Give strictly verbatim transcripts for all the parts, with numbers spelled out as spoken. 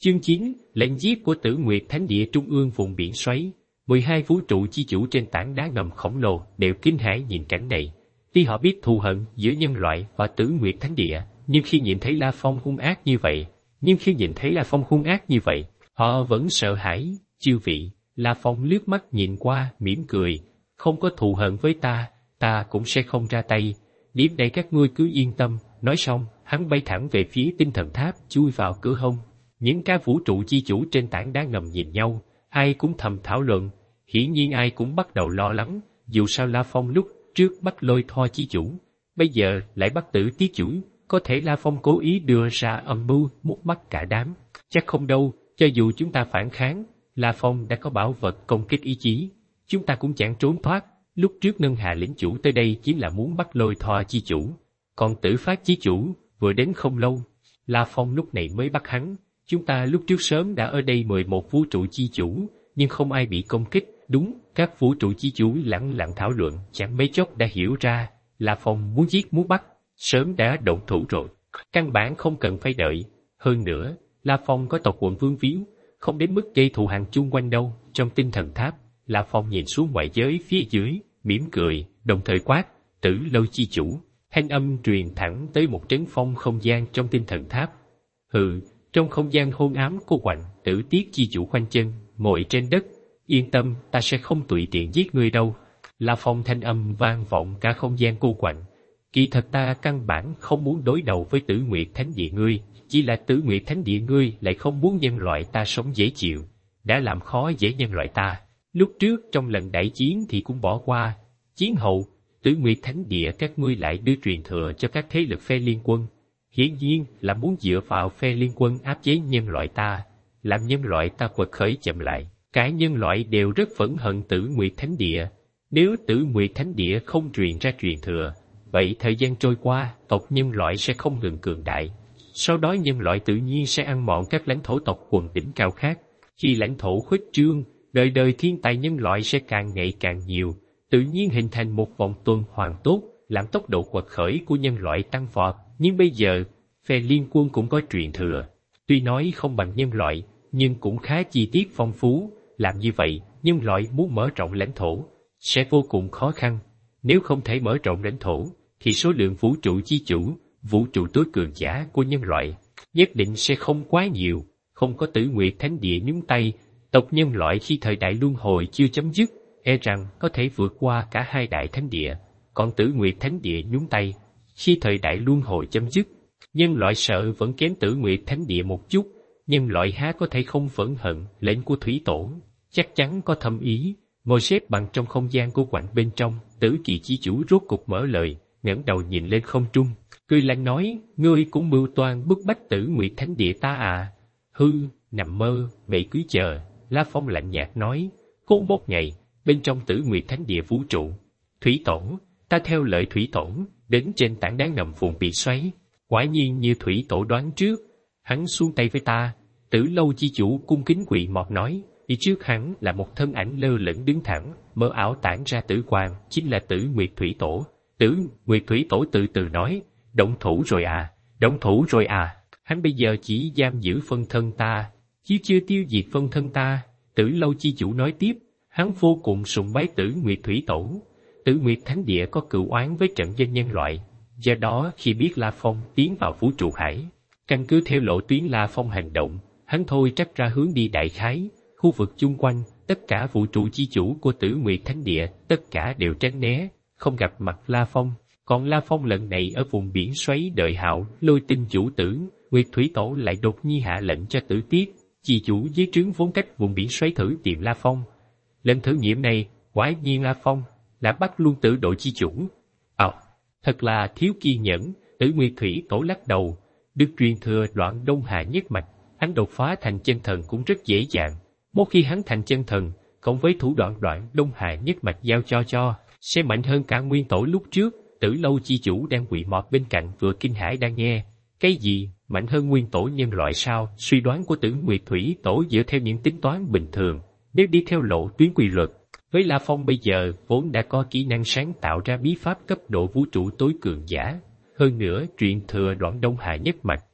Chương chín, lệnh giết của Tử Nguyệt Thánh Địa trung ương vùng biển xoáy. mười hai vũ trụ chi chủ trên tảng đá ngầm khổng lồ đều kinh hãi nhìn cảnh này. Tuy họ biết thù hận giữa nhân loại và Tử Nguyệt Thánh Địa, nhưng khi nhìn thấy La Phong hung ác như vậy, nhưng khi nhìn thấy La Phong hung ác như vậy, họ vẫn sợ hãi. Chư vị, La Phong liếc mắt nhìn qua, mỉm cười, không có thù hận với ta, ta cũng sẽ không ra tay. Điểm này các ngươi cứ yên tâm. Nói xong, hắn bay thẳng về phía tinh thần tháp, chui vào cửa hông. Những cá vũ trụ chi chủ trên tảng đá ngầm nhìn nhau, ai cũng thầm thảo luận. Hiển nhiên ai cũng bắt đầu lo lắng, dù sao La Phong lúc trước bắt Lôi Thoa chi chủ, bây giờ lại bắt Tử Tiết chủ, có thể La Phong cố ý đưa ra âm mưu mút mắt cả đám. Chắc không đâu, cho dù chúng ta phản kháng, La Phong đã có bảo vật công kích ý chí, chúng ta cũng chẳng trốn thoát. Lúc trước Ngân Hà lĩnh chủ tới đây chính là muốn bắt Lôi Thoa chi chủ, còn Tử Phát chi chủ vừa đến không lâu, La Phong lúc này mới bắt hắn. Chúng ta lúc trước sớm đã ở đây mời một vũ trụ chi chủ, nhưng không ai bị công kích. Đúng, các vũ trụ chi chủ lặng lặng thảo luận, chẳng mấy chốc đã hiểu ra, La Phong muốn giết muốn bắt, sớm đã động thủ rồi. Căn bản không cần phải đợi. Hơn nữa, La Phong có tộc quần vương víu, không đến mức gây thù hằn chung quanh đâu. Trong tinh thần tháp, La Phong nhìn xuống ngoại giới phía dưới, mỉm cười, đồng thời quát, Tử Lâu chi chủ. Thanh âm truyền thẳng tới một trấn phong không gian trong tinh thần tháp. Hừ, trong không gian hôn ám cô quạnh, Tử Tiết chi chủ khoanh chân, ngồi trên đất. Yên tâm, ta sẽ không tùy tiện giết ngươi đâu. La Phong thanh âm vang vọng cả không gian cô quạnh. Kỳ thật ta căn bản không muốn đối đầu với Tử Nguyệt Thánh Địa ngươi, chỉ là Tử Nguyệt Thánh Địa ngươi lại không muốn nhân loại ta sống dễ chịu, đã làm khó dễ nhân loại ta. Lúc trước trong lần đại chiến thì cũng bỏ qua. Chiến hậu, Tử Nguyệt Thánh Địa các ngươi lại đưa truyền thừa cho các thế lực phe liên quân. Hiển nhiên là muốn dựa vào phe liên quân áp chế nhân loại ta, làm nhân loại ta quật khởi chậm lại. Cả nhân loại đều rất phẫn hận Tử Nguyệt Thánh Địa. Nếu Tử Nguyệt Thánh Địa không truyền ra truyền thừa, vậy thời gian trôi qua, tộc nhân loại sẽ không ngừng cường đại. Sau đó nhân loại tự nhiên sẽ ăn mòn các lãnh thổ tộc quần đỉnh cao khác. Khi lãnh thổ khuếch trương, đời đời thiên tài nhân loại sẽ càng ngày càng nhiều, tự nhiên hình thành một vòng tuần hoàn tốt, làm tốc độ quật khởi của nhân loại tăng vọt. Nhưng bây giờ, phe liên quân cũng có truyền thừa. Tuy nói không bằng nhân loại, nhưng cũng khá chi tiết phong phú. Làm như vậy, nhân loại muốn mở rộng lãnh thổ sẽ vô cùng khó khăn. Nếu không thể mở rộng lãnh thổ, thì số lượng vũ trụ chi chủ, vũ trụ tối cường giả của nhân loại nhất định sẽ không quá nhiều. Không có Tử Nguyệt Thánh Địa nhúng tay, tộc nhân loại khi thời đại luân hồi chưa chấm dứt, e rằng có thể vượt qua cả hai đại thánh địa. Còn Tử Nguyệt Thánh Địa nhúng tay, khi thời đại luân hồi chấm dứt, nhân loại sợ vẫn kém Tử Nguyệt Thánh Địa một chút. Nhân loại há có thể không phẫn hận lệnh của Thủy Tổ, chắc chắn có thâm ý. Ngồi xếp bằng trong không gian của quạnh bên trong, Tử Kỳ chi chủ rốt cục mở lời, ngẩng đầu nhìn lên không trung, cười lạnh nói, ngươi cũng mưu toan bức bách Tử Nguyệt Thánh Địa ta à? Hư, nằm mơ, vậy cứ chờ. La Phong lạnh nhạt nói, có một ngày, bên trong Tử Nguyệt Thánh Địa vũ trụ, Thủy Tổ, ta theo lời Thủy Tổ, đến trên tảng đá ngầm vùng bị xoáy. Quả nhiên như Thủy Tổ đoán trước, hắn xuống tay với ta. Tử Lâu chi chủ cung kính quỳ mọt nói, đi trước hắn là một thân ảnh lơ lửng đứng thẳng, mơ ảo tản ra tử quang, chính là Tử Nguyệt Thủy Tổ. Tử Nguyệt Thủy Tổ từ từ nói, động thủ rồi à, động thủ rồi à. Hắn bây giờ chỉ giam giữ phân thân ta, chứ chưa tiêu diệt phân thân ta. Tử Lâu chi chủ nói tiếp, hắn vô cùng sùng bái Tử Nguyệt Thủy Tổ. Tử Nguyệt Thánh Địa có cựu oán với trận doanh nhân loại, do đó khi biết La Phong tiến vào vũ trụ hải, căn cứ theo lộ tuyến La Phong hành động, hắn thôi trắc ra hướng đi đại khái. Khu vực chung quanh, tất cả vũ trụ chi chủ của Tử Nguyệt Thánh Địa, tất cả đều tránh né, không gặp mặt La Phong. Còn La Phong lần này ở vùng biển xoáy đợi hạo, Lôi Tinh chủ Tử Nguyệt Thủy Tổ lại đột nhiên hạ lệnh cho Tử Tiết chi chủ dưới trướng vốn cách vùng biển xoáy thử tìm La Phong. Lần thử nghiệm này, quả nhiên La Phong đã bắt luôn Tử Độ chi chủ. Ồ, à, thật là thiếu kiên nhẫn. Tử Nguyệt Thủy Tổ lắc đầu, được truyền thừa đoạn Đông Hà nhất mạch, hắn đột phá thành chân thần cũng rất dễ dàng. Một khi hắn thành chân thần, cộng với thủ đoạn đoạn Đông Hà nhất mạch giao cho cho, sẽ mạnh hơn cả nguyên tổ lúc trước. Tử Lâu chi chủ đang quỳ mọt bên cạnh vừa kinh hãi đang nghe. Cái gì, mạnh hơn nguyên tổ nhân loại sao? Suy đoán của Tử Nguyệt Thủy Tổ dựa theo những tính toán bình thường, nếu đi theo lộ tuyến quy luật, với La Phong bây giờ vốn đã có kỹ năng sáng tạo ra bí pháp cấp độ vũ trụ tối cường giả, hơn nữa truyền thừa đoạn Đông Hà nhất mạch,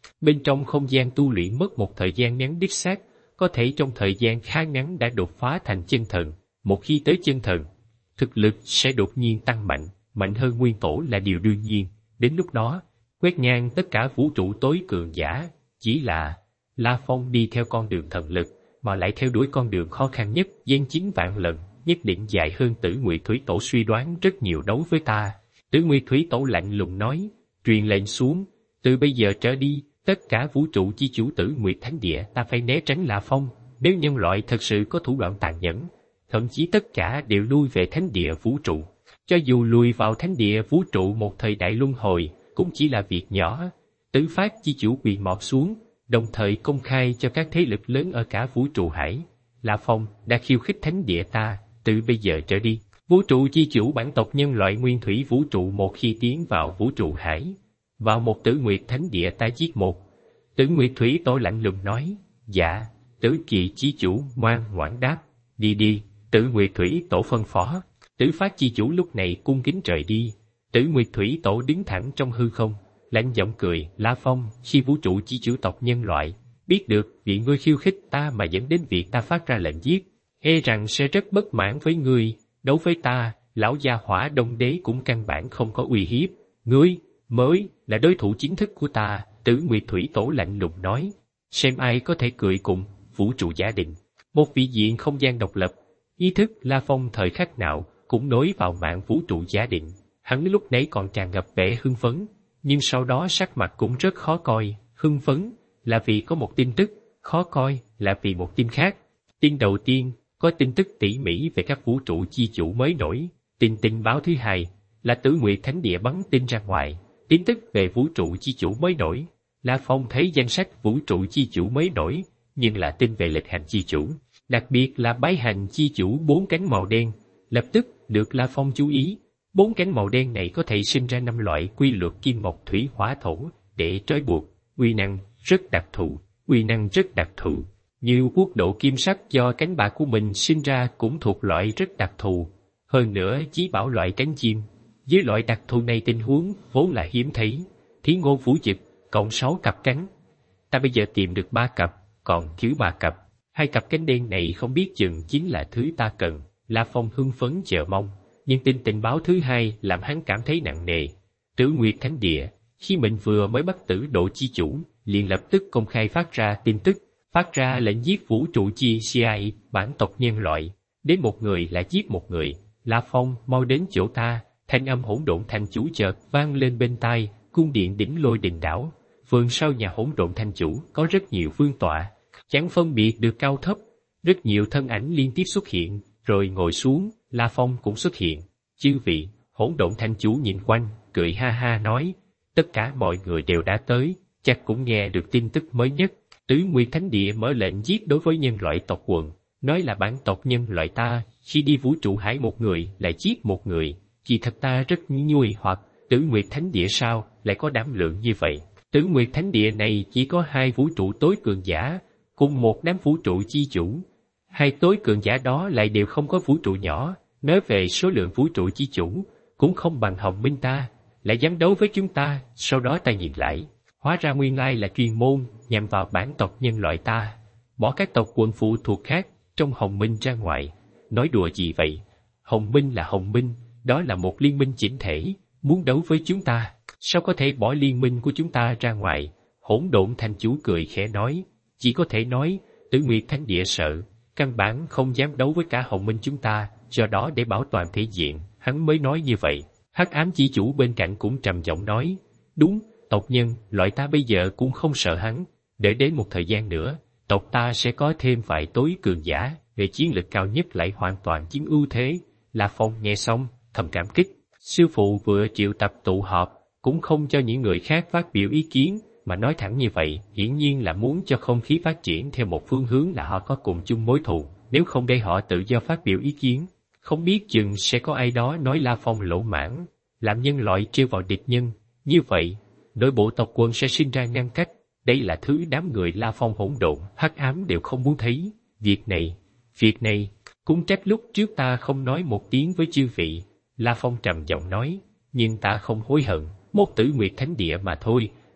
Bên trong không gian tu luyện mất một thời gian ngắn đích xác, có thể trong thời gian khá ngắn đã đột phá thành chân thần. Một khi tới chân thần, thực lực sẽ đột nhiên tăng mạnh, mạnh hơn nguyên tổ là điều đương nhiên. Đến lúc đó, quét ngang tất cả vũ trụ tối cường giả. Chỉ là La Phong đi theo con đường thần lực, mà lại theo đuổi con đường khó khăn nhất, gian chín vạn lần, nhất định dài hơn Tử Nguyệt Thủy Tổ suy đoán rất nhiều. Đấu với ta. Tử Nguyệt Thủy Tổ lạnh lùng nói, truyền lệnh xuống, từ bây giờ trở đi, tất cả vũ trụ chi chủ Tử Nguyệt Thánh Địa ta phải né tránh La Phong. Nếu nhân loại thật sự có thủ đoạn tàn nhẫn, thậm chí tất cả đều lui về Thánh Địa vũ trụ. Cho dù lùi vào Thánh Địa vũ trụ một thời đại luân hồi, cũng chỉ là việc nhỏ. Tứ Phát chi chủ quỳ mọp xuống, đồng thời công khai cho các thế lực lớn ở cả vũ trụ hải. La Phong đã khiêu khích Thánh Địa ta, từ bây giờ trở đi, vũ trụ chi chủ bản tộc nhân loại nguyên thủy vũ trụ một khi tiến vào vũ trụ hải, vào một Tử Nguyệt Thánh Địa ta giết một. Tử Nguyệt Thủy Tổ lạnh lùng nói, dạ. Tử Kỳ chi chủ ngoan ngoãn đáp, đi đi. Tử Nguyệt Thủy Tổ phân phó. Tứ Phát chi chủ lúc này cung kính rời đi. Tử Nguyệt Thủy Tổ đứng thẳng trong hư không, lạnh giọng cười, La Phong, khi vũ trụ chi chủ tộc nhân loại biết được vì ngươi khiêu khích ta mà dẫn đến việc ta phát ra lệnh giết, e rằng sẽ rất bất mãn với ngươi. Đối với ta, lão gia Hỏa Đông Đế cũng căn bản không có uy hiếp. Ngươi mới là đối thủ chính thức của ta. Tử Nguyệt Thủy Tổ lạnh lùng nói, xem ai có thể cười cùng vũ trụ giả định. Một vị diện không gian độc lập, ý thức La Phong thời khắc nào cũng nối vào mạng vũ trụ giả định. Hắn lúc nãy còn tràn ngập vẻ hưng phấn, nhưng sau đó sắc mặt cũng rất khó coi. Hưng phấn là vì có một tin tức, khó coi là vì một tin khác. Tin đầu tiên có tin tức tỉ mỉ về các vũ trụ chi chủ mới nổi. Tin tình báo thứ hai là Tử Nguyệt Thánh Địa bắn tin ra ngoài, tin tức về vũ trụ chi chủ mới nổi. La Phong thấy danh sách vũ trụ chi chủ mới nổi, nhưng là tin về lịch hành chi chủ, đặc biệt là bái hành chi chủ bốn cánh màu đen, lập tức được La Phong chú ý. Bốn cánh màu đen này có thể sinh ra năm loại quy luật kim mộc thủy hỏa thổ để trói buộc, uy năng rất đặc thù, uy năng rất đặc thù. Như quốc độ kim sắc do cánh bạc của mình sinh ra cũng thuộc loại rất đặc thù. Hơn nữa chí bảo loại cánh chim, với loại đặc thù này tình huống vốn là hiếm thấy. Thí ngôn vũ dực, cộng sáu cặp cánh. Ta bây giờ tìm được ba cặp, còn thiếu ba cặp. Hai cặp cánh đen này không biết chừng chính là thứ ta cần. La Phong hưng phấn chờ mong, nhưng tin tình báo thứ hai làm hắn cảm thấy nặng nề. Tử Nguyệt Thánh Địa, khi mình vừa mới bắt Tử Độ chi chủ, liền lập tức công khai phát ra tin tức, phát ra lệnh giết vũ trụ chi xê i, bản tộc nhân loại. Đến một người lại giết một người. La Phong, mau đến chỗ ta. Thanh âm hỗn độn thanh chủ chợt vang lên bên tai. Cung điện đỉnh Lôi Đình đảo, vườn sau nhà hỗn độn thanh chủ có rất nhiều vương tọa, chẳng phân biệt được cao thấp. Rất nhiều thân ảnh liên tiếp xuất hiện, rồi ngồi xuống. La Phong cũng xuất hiện. Chư vị, hỗn độn thanh chủ nhìn quanh, cười ha ha nói, tất cả mọi người đều đã tới, chắc cũng nghe được tin tức mới nhất. Tứ Nguyệt Thánh Địa mở lệnh giết đối với nhân loại tộc quần, nói là bản tộc nhân loại ta khi đi vũ trụ hải một người lại giết một người. Kỳ thật ta rất nhuôi hoặc Tử Nguyệt Thánh Địa sao lại có đảm lượng như vậy? Tử Nguyệt Thánh Địa này chỉ có hai vũ trụ tối cường giả, cùng một đám vũ trụ chi chủ. Hai tối cường giả đó lại đều không có vũ trụ nhỏ, nói về số lượng vũ trụ chi chủ, cũng không bằng Hồng Minh ta, lại dám đấu với chúng ta. Sau đó ta nhìn lại, hóa ra nguyên lai là chuyên môn nhằm vào bản tộc nhân loại ta, bỏ các tộc quần phụ thuộc khác trong Hồng Minh ra ngoài. Nói đùa gì vậy? Hồng Minh là Hồng Minh, đó là một liên minh chỉnh thể, muốn đấu với chúng ta, sao có thể bỏ liên minh của chúng ta ra ngoài? Hỗn độn thanh chủ cười khẽ nói, chỉ có thể nói, Tử Nguyệt Thánh Địa sợ, căn bản không dám đấu với cả Hồng Minh chúng ta, do đó để bảo toàn thể diện, hắn mới nói như vậy. Hắc ám chi chủ bên cạnh cũng trầm giọng nói, đúng, tộc nhân, loại ta bây giờ cũng không sợ hắn, để đến một thời gian nữa, tộc ta sẽ có thêm vài tối cường giả, về chiến lực cao nhất lại hoàn toàn chiếm ưu thế. La Phong nghe xong, thầm cảm kích, sư phụ vừa triệu tập tụ họp, cũng không cho những người khác phát biểu ý kiến, mà nói thẳng như vậy, hiển nhiên là muốn cho không khí phát triển theo một phương hướng là họ có cùng chung mối thù, nếu không để họ tự do phát biểu ý kiến. Không biết chừng sẽ có ai đó nói La Phong lỗ mãn, làm nhân loại trêu vào địch nhân, như vậy, nội bộ tộc quân sẽ sinh ra ngăn cách, đây là thứ đám người La Phong hỗn độn, hắc ám đều không muốn thấy. Việc này, việc này, cũng trách lúc trước ta không nói một tiếng với chư vị. La Phong trầm giọng nói, nhưng ta không hối hận, một Tử Nguyệt Thánh Địa mà thôi,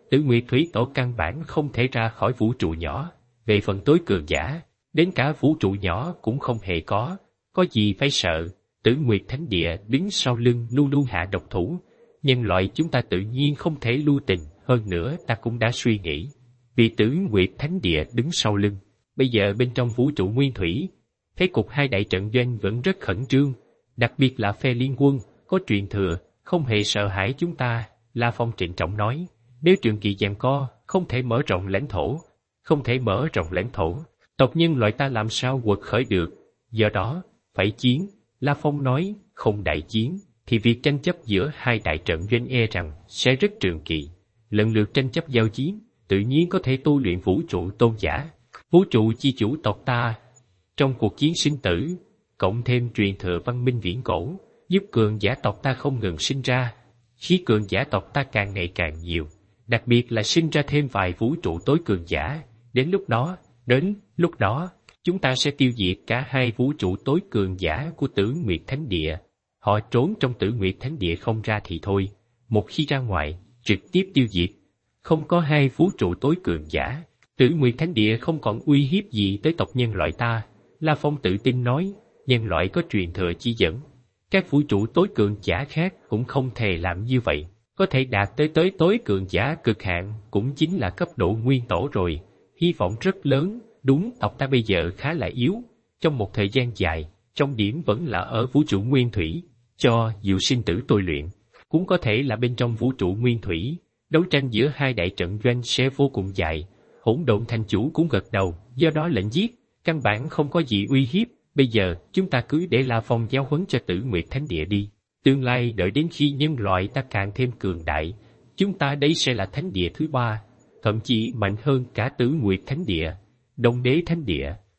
Tử Nguyệt Thủy Tổ căn bản không thể ra khỏi vũ trụ nhỏ. Về phần tối cường giả, đến cả vũ trụ nhỏ cũng không hề có. Có gì phải sợ? Tử Nguyệt Thánh Địa đứng sau lưng luôn luôn hạ độc thủ. Nhân loại chúng ta tự nhiên không thể lưu tình. Hơn nữa ta cũng đã suy nghĩ. Vì Tử Nguyệt Thánh Địa đứng sau lưng. Bây giờ bên trong vũ trụ nguyên thủy, thế cục hai đại trận doanh vẫn rất khẩn trương. Đặc biệt là phe liên quân, có truyền thừa, không hề sợ hãi chúng ta. La Phong trịnh trọng nói. Nếu trường kỳ giằng co, không thể mở rộng lãnh thổ. Không thể mở rộng lãnh thổ. Tộc nhân loại ta làm sao quật khởi được. Do đó, phải chiến. La Phong nói, không đại chiến, thì việc tranh chấp giữa hai đại trận doanh e rằng sẽ rất trường kỳ. Lần lượt tranh chấp giao chiến, tự nhiên có thể tu luyện vũ trụ tôn giả. Vũ trụ chi chủ tộc ta, trong cuộc chiến sinh tử, cộng thêm truyền thừa văn minh viễn cổ, giúp cường giả tộc ta không ngừng sinh ra. Khi cường giả tộc ta càng ngày càng nhiều, đặc biệt là sinh ra thêm vài vũ trụ tối cường giả. Đến lúc đó, đến lúc đó, chúng ta sẽ tiêu diệt cả hai vũ trụ tối cường giả của Tử Nguyệt Thánh Địa. Họ trốn trong Tử Nguyệt Thánh Địa không ra thì thôi, một khi ra ngoài, trực tiếp tiêu diệt. Không có hai vũ trụ tối cường giả, Tử Nguyệt Thánh Địa không còn uy hiếp gì tới tộc nhân loại ta. La Phong tự tin nói, nhân loại có truyền thừa chi dẫn. Các vũ trụ tối cường giả khác cũng không thể làm như vậy. Có thể đạt tới tới tối cường giả cực hạn cũng chính là cấp độ nguyên tổ rồi. Hy vọng rất lớn, đúng tộc ta bây giờ khá là yếu. Trong một thời gian dài, trong điểm vẫn là ở vũ trụ nguyên thủy, cho dù sinh tử tôi luyện. Cũng có thể là bên trong vũ trụ nguyên thủy, đấu tranh giữa hai đại trận doanh sẽ vô cùng dài. Hỗn Độn Thành Chủ cũng gật đầu, do đó lệnh giết, căn bản không có gì uy hiếp. Bây giờ, chúng ta cứ để La Phong giáo huấn cho Tử Nguyệt Thánh Địa đi. Tương lai đợi đến khi nhân loại ta càng thêm cường đại, chúng ta đấy sẽ là Thánh Địa thứ ba, thậm chí mạnh hơn cả Tử Nguyệt Thánh Địa, Đông Đế Thánh Địa.